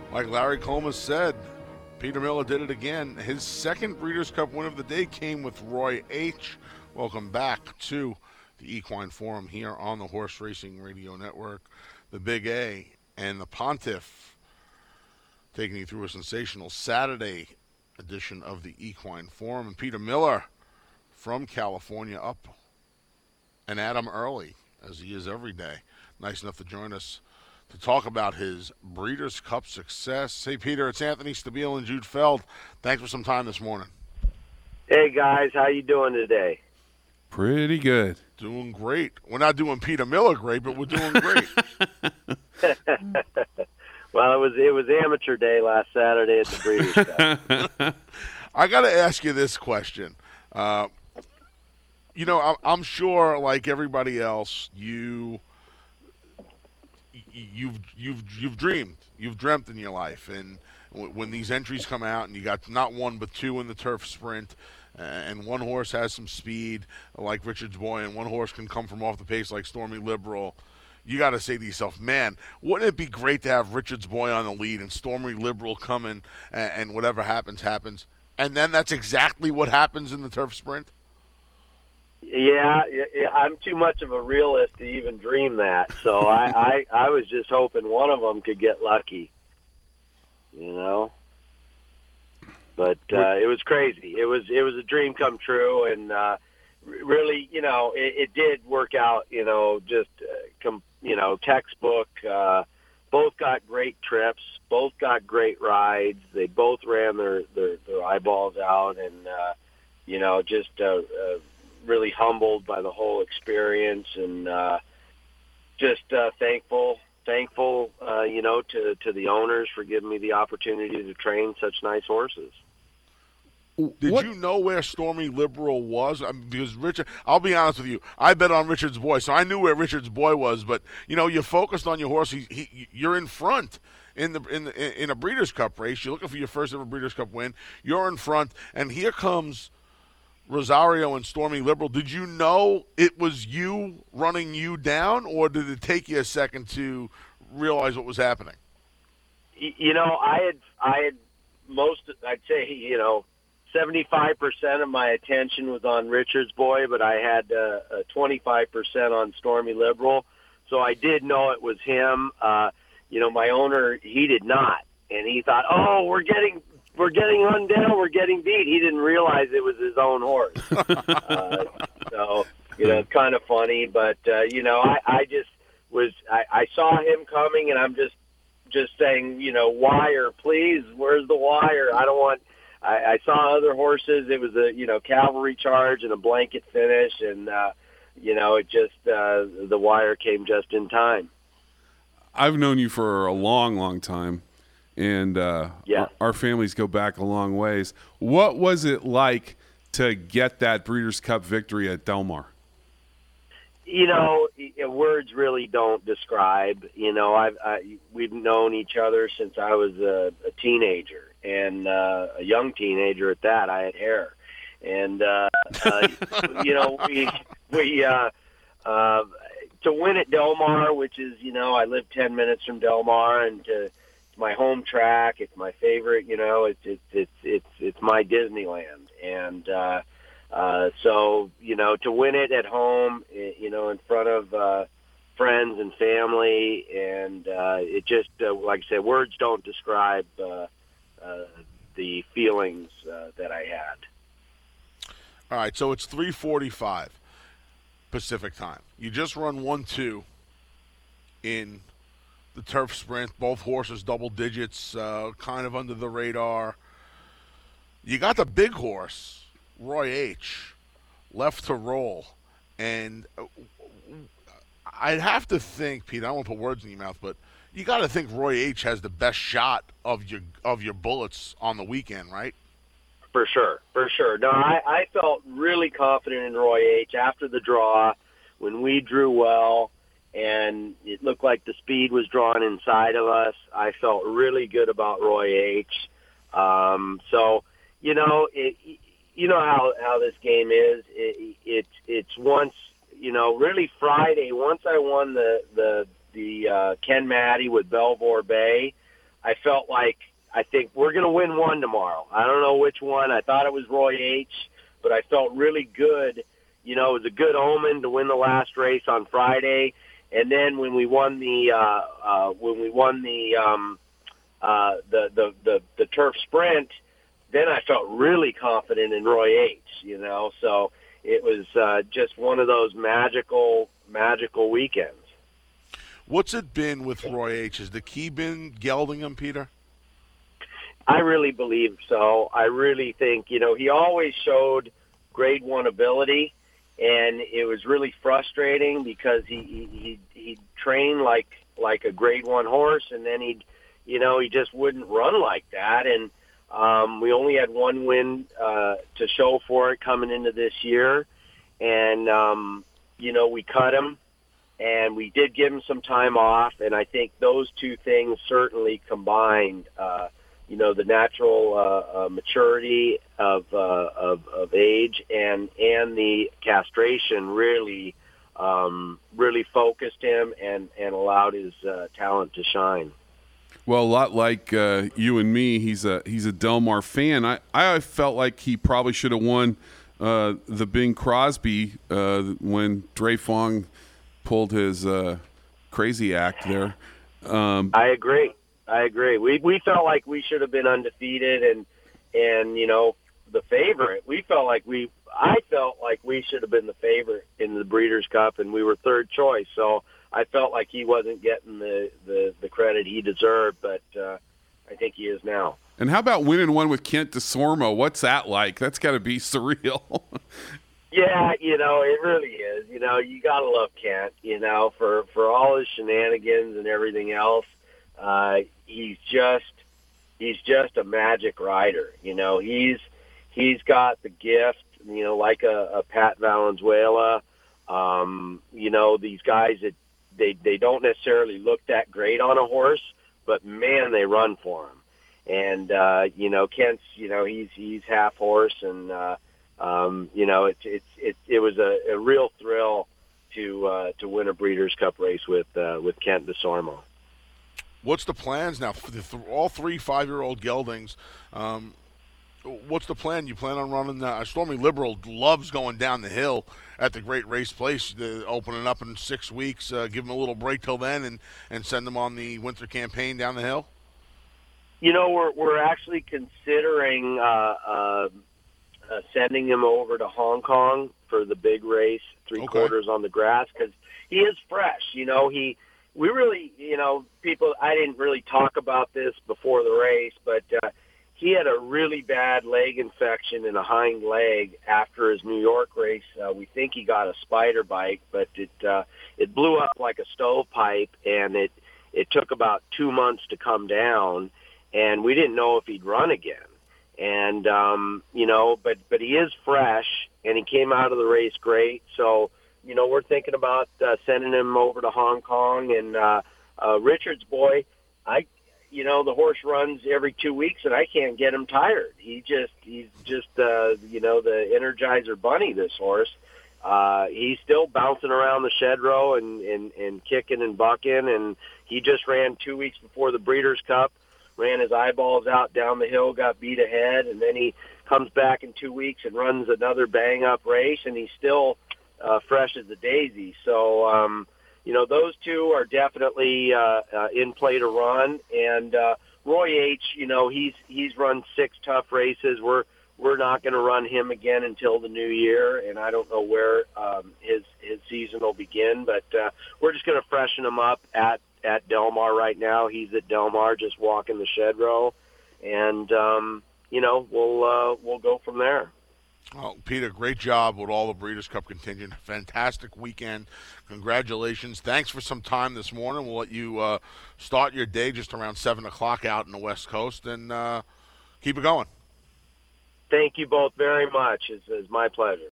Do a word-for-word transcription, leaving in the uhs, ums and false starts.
Like Larry Comas said, Peter Miller did it again. His second Breeders' Cup win of the day came with Roy H. Welcome back to the Equine Forum here on the Horse Racing Radio Network. The Big A and the Pontiff taking you through a sensational Saturday edition of the Equine Forum. And Peter Miller from California up and at him early, as he is every day. Nice enough to join us to talk about his Breeders' Cup success. Hey, Peter, it's Anthony Stabile and Jude Feld. Thanks for some time this morning. Hey, guys. How you doing today? Pretty good. Doing great. We're not doing Peter Miller great, but we're doing great. Well, it was it was amateur day last Saturday at the Breeders' Cup. I got to ask you this question. Uh, you know, I'm, I'm sure, like everybody else, you you've you've you've dreamed, you've dreamt in your life, and w- when these entries come out, and you got not one but two in the turf sprint, uh, and one horse has some speed like Richard's Boy, and one horse can come from off the pace like Stormy Liberal. You got to say to yourself, man, wouldn't it be great to have Richard's Boy on the lead and Stormy Liberal coming, and, and whatever happens, happens. And then that's exactly what happens in the turf sprint? Yeah, I'm too much of a realist to even dream that. So I, I, I was just hoping one of them could get lucky, you know. But uh, it was crazy. It was it was a dream come true, and uh, really, you know, it, it did work out. You know, just uh, com- you know, textbook. Uh, both got great trips. Both got great rides. They both ran their their, their eyeballs out, and uh, you know, just uh, uh, really humbled by the whole experience, and uh, just uh, thankful. Thankful, uh, you know, to to the owners for giving me the opportunity to train such nice horses. Did What? you know where Stormy Liberal was? I mean, because Richard, I'll be honest with you, I bet on Richard's Boy, so I knew where Richard's Boy was. But you know, you're focused on your horse. He, he, you're in front in the in the, in a Breeders' Cup race. You're looking for your first ever Breeders' Cup win. You're in front, and here comes Rosario and Stormy Liberal. Did you know it was you running you down, or did it take you a second to realize what was happening? You know, I had I had most, I'd say, you know, seventy-five percent of my attention was on Richard's Boy, but I had uh, uh, twenty-five percent on Stormy Liberal. So I did know it was him. Uh, you know, my owner, he did not. And he thought, oh, we're getting we're getting run down, we're getting beat. He didn't realize it was his own horse. uh, so, you know, it's kind of funny. But, uh, you know, I, I just was, I, I saw him coming, and I'm just, just saying, you know, wire, please, where's the wire? I don't want, I, I saw other horses. It was a, you know, cavalry charge and a blanket finish, and, uh, you know, it just, uh, the wire came just in time. I've known you for a long, long time, and uh, yeah. our, our families go back a long ways. What was it like to get that Breeders' Cup victory at Del Mar? You know, words really don't describe. You know, I've I, we've known each other since I was a, a teenager, and uh, a young teenager at that. I had hair, and uh, uh, you know, we we uh, uh, to win at Del Mar, which is, you know, I live ten minutes from Del Mar, and to, it's my home track. It's my favorite. You know, it's it's it's it's it's my Disneyland, and. Uh, Uh, so, you know, to win it at home, you know, in front of uh, friends and family, and uh, it just, uh, like I said, words don't describe uh, uh, the feelings uh, that I had. All right, so it's three forty-five Pacific time. You just run one two in the turf sprint, both horses double digits, uh, kind of under the radar. You got the big horse, Roy H., left to roll. And I'd have to think, Pete, I don't want to put words in your mouth, but you got to think Roy H. has the best shot of your of your bullets on the weekend, right? For sure, for sure. No, I, I felt really confident in Roy H. after the draw when we drew well and it looked like the speed was drawn inside of us. I felt really good about Roy H. Um, so, you know, it, you know how, how this game is. It, it, it's once, you know, really Friday, once I won the, the, the uh, Ken Matty with Belvoir Bay, I felt like I think we're going to win one tomorrow. I don't know which one. I thought it was Roy H., but I felt really good. You know, it was a good omen to win the last race on Friday. And then when we won the uh, uh, when we won the, um, uh, the the the the turf sprint, then I felt really confident in Roy H. You know, so it was uh, just one of those magical magical weekends. What's it been with Roy H.? Has the key been gelding him, Peter? I really believe so. I really think, you know, he always showed grade one ability, and it was really frustrating because he he he, he trained like like a grade one horse, and then he, you know, he just wouldn't run like that. And um, we only had one win uh, to show for it coming into this year, and um, you know, we cut him. And we did give him some time off, and I think those two things certainly combined, uh, you know, the natural uh, uh, maturity of, uh, of of age and and the castration really um, really focused him and, and allowed his uh, talent to shine. Well, a lot like uh, you and me, he's a he's a Del Mar fan. I, I felt like he probably should have won uh, the Bing Crosby uh, when Dre Fong pulled his uh, crazy act there. Um, I agree. I agree. We we felt like we should have been undefeated and and you know the favorite. We felt like we. I felt like we should have been the favorite in the Breeders' Cup, and we were third choice. So I felt like he wasn't getting the the, the credit he deserved, but uh, I think he is now. and how about winning one with Kent DeSormo? What's that like? That's got to be surreal. Yeah, you know, it really is. You know, you got to love Kent, you know, for, for all his shenanigans and everything else. Uh, he's just he's just a magic rider. You know, he's he's got the gift, you know, like a, a Pat Valenzuela. Um, you know, these guys that they, they don't necessarily look that great on a horse, but, man, they run for him. And, uh, you know, Kent's, you know, he's he's half horse and, uh, Um, you know, it's it's it, it was a, a real thrill to uh, to win a Breeders' Cup race with uh, with Kent DeSormo. What's the plans now for the th- all three five-year-old geldings? Um, what's the plan? You plan on running? Uh, Stormy Liberal loves going down the hill at the Great Race Place, uh, opening up in six weeks. Uh, give them a little break till then, and, and send them on the winter campaign down the hill. You know, we're we're actually considering. Uh, uh, Uh, sending him over to Hong Kong for the big race, three Okay. quarters on the grass, because he is fresh. You know, he, we really, you know, people, I didn't really talk about this before the race, but uh, he had a really bad leg infection in a hind leg after his New York race. Uh, we think he got a spider bite, but it, uh, it blew up like a stovepipe, and it, it took about two months to come down, and we didn't know if he'd run again. And, um, you know, but, but he is fresh, and he came out of the race great. So, you know, we're thinking about uh, sending him over to Hong Kong. And uh, uh, Richard's boy, I, you know, the horse runs every two weeks, and I can't get him tired. He just, he's just, uh, you know, the Energizer Bunny, this horse. Uh, he's still bouncing around the shed row and, and, and kicking and bucking, and he just ran two weeks before the Breeders' Cup. Ran his eyeballs out down the hill, got beat ahead, and then he comes back in two weeks and runs another bang-up race, and he's still uh, fresh as a daisy. So, um, you know, those two are definitely uh, uh, in play to run. And uh, Roy H., you know, he's he's run six tough races. We're we're not going to run him again until the new year, and I don't know where um, his his season will begin, but uh, we're just going to freshen him up at at Del Mar right now. He's at Del Mar just walking the shed row, and um, you know, we'll uh, we'll go from there. Well, Peter, great job with all the Breeders' Cup contingent. Fantastic weekend. Congratulations. Thanks for some time this morning. We'll let you uh, start your day just around seven o'clock out in the West Coast, and uh, keep it going. Thank you both very much. It's, it's my pleasure.